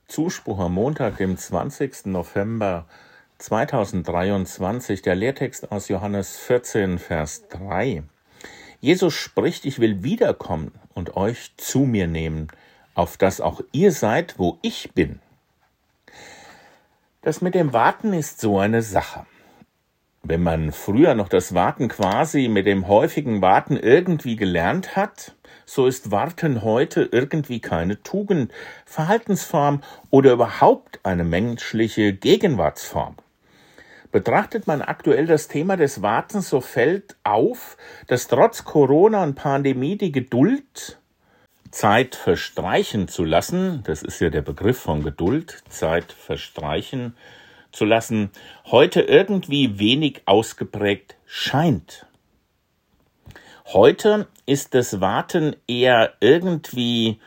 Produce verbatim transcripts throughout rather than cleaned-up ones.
Zuspruch am Montag, dem zwanzigsten November zweitausenddreiundzwanzig, der Lehrtext aus Johannes vierzehn, Vers drei. Jesus spricht: Ich will wiederkommen und euch zu mir nehmen, auf dass auch ihr seid, wo ich bin. Das mit dem Warten ist so eine Sache. Wenn man früher noch das Warten quasi mit dem häufigen Warten irgendwie gelernt hat, so ist Warten heute irgendwie keine Tugend, Verhaltensform oder überhaupt eine menschliche Gegenwartsform. Betrachtet man aktuell das Thema des Wartens, so fällt auf, dass trotz Corona und Pandemie die Geduld, Zeit verstreichen zu lassen, das ist ja der Begriff von Geduld, Zeit verstreichen zu lassen, heute irgendwie wenig ausgeprägt scheint. Heute ist das Warten eher irgendwie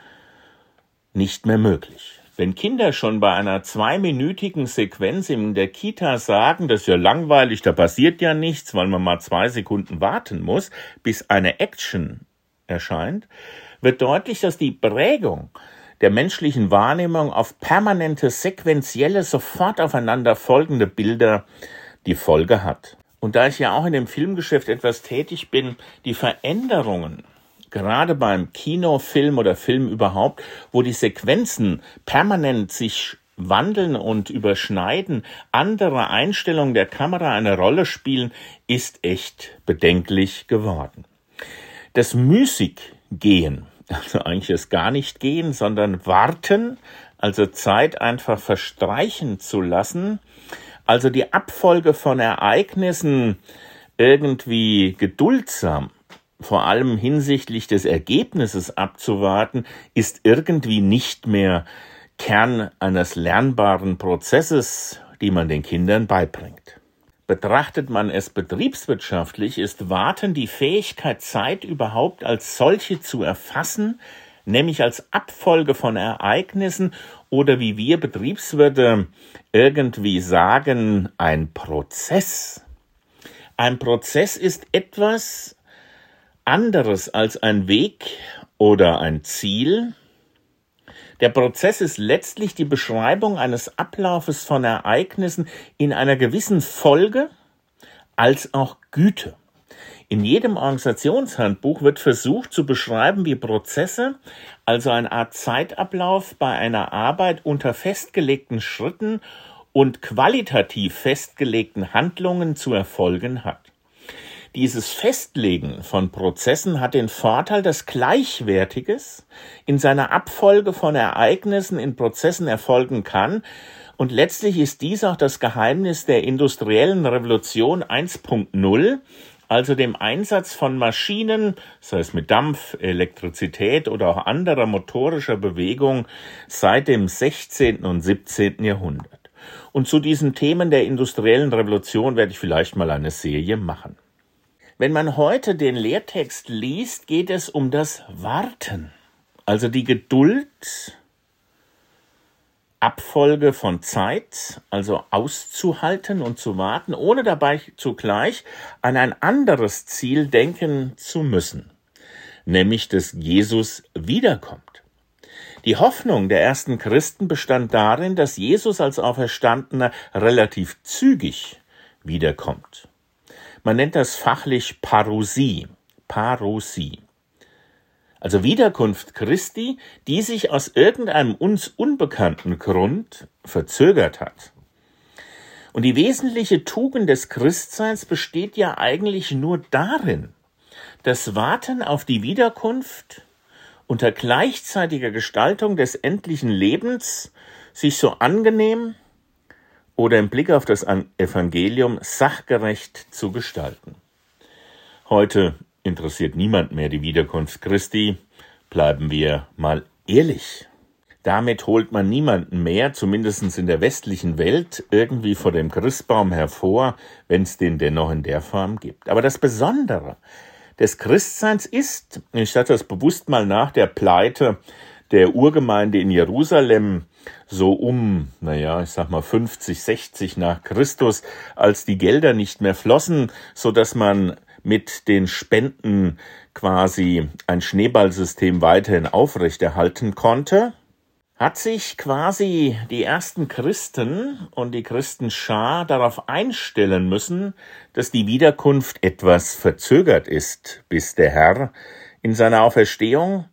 nicht mehr möglich. Wenn Kinder schon bei einer zweiminütigen Sequenz in der Kita sagen, das ist ja langweilig, da passiert ja nichts, weil man mal zwei Sekunden warten muss, bis eine Action erscheint, wird deutlich, dass die Prägung der menschlichen Wahrnehmung auf permanente, sequentielle, sofort aufeinander folgende Bilder die Folge hat. Und da ich ja auch in dem Filmgeschäft etwas tätig bin, die Veränderungen, gerade beim Kino, Film oder Film überhaupt, wo die Sequenzen permanent sich wandeln und überschneiden, andere Einstellungen der Kamera eine Rolle spielen, ist echt bedenklich geworden. Das Müßiggehen, also eigentlich das gar nicht gehen, sondern warten, also Zeit einfach verstreichen zu lassen, also die Abfolge von Ereignissen irgendwie geduldsam, vor allem hinsichtlich des Ergebnisses abzuwarten, ist irgendwie nicht mehr Kern eines lernbaren Prozesses, die man den Kindern beibringt. Betrachtet man es betriebswirtschaftlich, ist Warten die Fähigkeit, Zeit überhaupt als solche zu erfassen, nämlich als Abfolge von Ereignissen oder, wie wir Betriebswirte irgendwie sagen, ein Prozess. Ein Prozess ist etwas anderes als ein Weg oder ein Ziel. Der Prozess ist letztlich die Beschreibung eines Ablaufes von Ereignissen in einer gewissen Folge als auch Güte. In jedem Organisationshandbuch wird versucht zu beschreiben, wie Prozesse, also eine Art Zeitablauf bei einer Arbeit unter festgelegten Schritten und qualitativ festgelegten Handlungen zu erfolgen hat. Dieses Festlegen von Prozessen hat den Vorteil, dass Gleichwertiges in seiner Abfolge von Ereignissen in Prozessen erfolgen kann, und letztlich ist dies auch das Geheimnis der industriellen Revolution eins Punkt null, also dem Einsatz von Maschinen, sei es mit Dampf, Elektrizität oder auch anderer motorischer Bewegung, seit dem sechzehnten und siebzehnten Jahrhundert. Und zu diesen Themen der industriellen Revolution werde ich vielleicht mal eine Serie machen. Wenn man heute den Lehrtext liest, geht es um das Warten, also die Geduld, Abfolge von Zeit, also auszuhalten und zu warten, ohne dabei zugleich an ein anderes Ziel denken zu müssen, nämlich dass Jesus wiederkommt. Die Hoffnung der ersten Christen bestand darin, dass Jesus als Auferstandener relativ zügig wiederkommt. Man nennt das fachlich Parousie, Parousie. Also Wiederkunft Christi, die sich aus irgendeinem uns unbekannten Grund verzögert hat. Und die wesentliche Tugend des Christseins besteht ja eigentlich nur darin, das Warten auf die Wiederkunft unter gleichzeitiger Gestaltung des endlichen Lebens sich so angenehm oder im Blick auf das Evangelium sachgerecht zu gestalten. Heute interessiert niemand mehr die Wiederkunft Christi, bleiben wir mal ehrlich. Damit holt man niemanden mehr, zumindest in der westlichen Welt, irgendwie vor dem Christbaum hervor, wenn es den denn noch in der Form gibt. Aber das Besondere des Christseins ist, ich sage das bewusst mal nach der Pleite der Urgemeinde in Jerusalem, so um, naja, ich sag mal fünfzig, sechzig nach Christus, als die Gelder nicht mehr flossen, so dass man mit den Spenden quasi ein Schneeballsystem weiterhin aufrechterhalten konnte, hat sich quasi die ersten Christen und die Christenschar darauf einstellen müssen, dass die Wiederkunft etwas verzögert ist, bis der Herr in seiner Auferstehung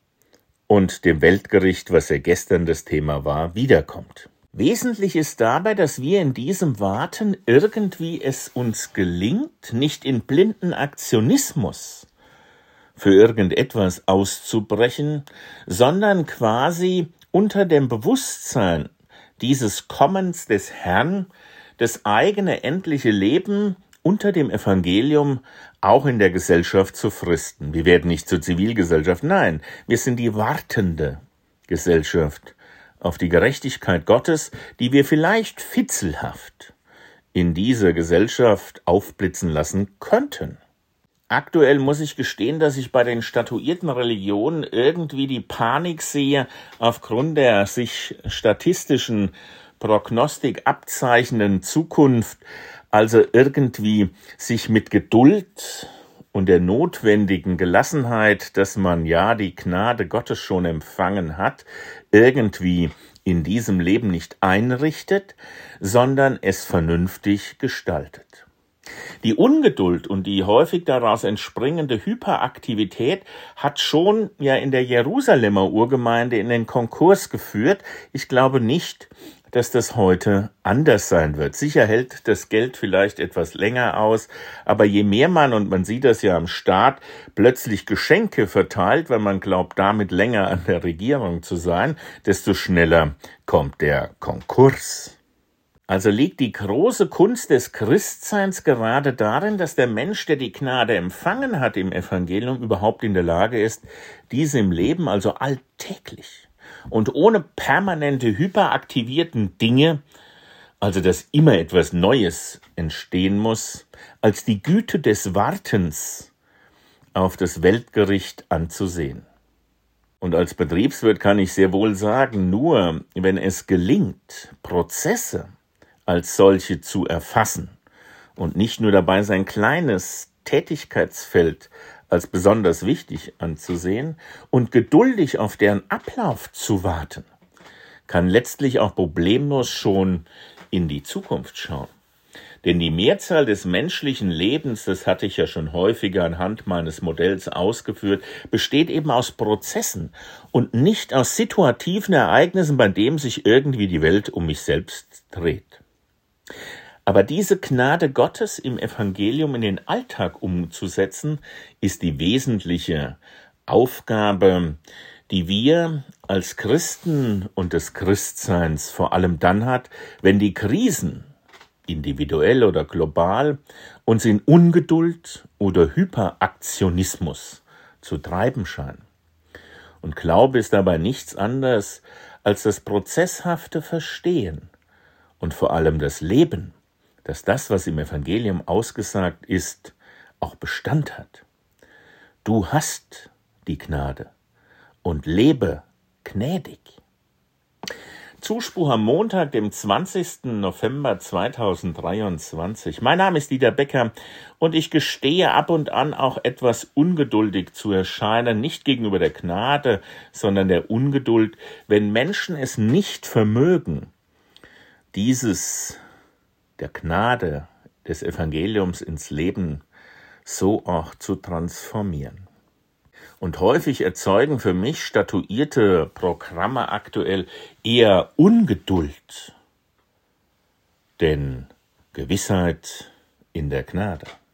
und dem Weltgericht, was ja gestern das Thema war, wiederkommt. Wesentlich ist dabei, dass wir in diesem Warten irgendwie es uns gelingt, nicht in blinden Aktionismus für irgendetwas auszubrechen, sondern quasi unter dem Bewusstsein dieses Kommens des Herrn das eigene endliche Leben unter dem Evangelium auch in der Gesellschaft zu fristen. Wir werden nicht zur Zivilgesellschaft, nein, wir sind die wartende Gesellschaft auf die Gerechtigkeit Gottes, die wir vielleicht fitzelhaft in dieser Gesellschaft aufblitzen lassen könnten. Aktuell muss ich gestehen, dass ich bei den statuierten Religionen irgendwie die Panik sehe, aufgrund der sich statistischen Prognostik abzeichnenden Zukunft, also irgendwie sich mit Geduld und der notwendigen Gelassenheit, dass man ja die Gnade Gottes schon empfangen hat, irgendwie in diesem Leben nicht einrichtet, sondern es vernünftig gestaltet. Die Ungeduld und die häufig daraus entspringende Hyperaktivität hat schon ja in der Jerusalemer Urgemeinde in den Konkurs geführt. Ich glaube nicht, dass das heute anders sein wird. Sicher hält das Geld vielleicht etwas länger aus, aber je mehr man, und man sieht das ja am Staat, plötzlich Geschenke verteilt, weil man glaubt, damit länger an der Regierung zu sein, desto schneller kommt der Konkurs. Also liegt die große Kunst des Christseins gerade darin, dass der Mensch, der die Gnade empfangen hat im Evangelium, überhaupt in der Lage ist, diese im Leben, also alltäglich und ohne permanente hyperaktivierten Dinge, also dass immer etwas Neues entstehen muss, als die Güte des Wartens auf das Weltgericht anzusehen. Und als Betriebswirt kann ich sehr wohl sagen, nur wenn es gelingt, Prozesse als solche zu erfassen und nicht nur dabei sein kleines Tätigkeitsfeld als besonders wichtig anzusehen und geduldig auf deren Ablauf zu warten, kann letztlich auch problemlos schon in die Zukunft schauen. Denn die Mehrzahl des menschlichen Lebens, das hatte ich ja schon häufiger anhand meines Modells ausgeführt, besteht eben aus Prozessen und nicht aus situativen Ereignissen, bei denen sich irgendwie die Welt um mich selbst dreht. Aber diese Gnade Gottes im Evangelium in den Alltag umzusetzen, ist die wesentliche Aufgabe, die wir als Christen und des Christseins vor allem dann hat, wenn die Krisen, individuell oder global, uns in Ungeduld oder Hyperaktionismus zu treiben scheinen. Und Glaube ist dabei nichts anderes als das prozesshafte Verstehen und vor allem das Leben, dass das, was im Evangelium ausgesagt ist, auch Bestand hat. Du hast die Gnade und lebe gnädig. Zuspruch am Montag, dem zwanzigsten November zweitausenddreiundzwanzig. Mein Name ist Dieter Becker und ich gestehe ab und an auch etwas ungeduldig zu erscheinen, nicht gegenüber der Gnade, sondern der Ungeduld, wenn Menschen es nicht vermögen, dieses der Gnade des Evangeliums ins Leben so auch zu transformieren. Und häufig erzeugen für mich statuierte Programme aktuell eher Ungeduld, denn Gewissheit in der Gnade.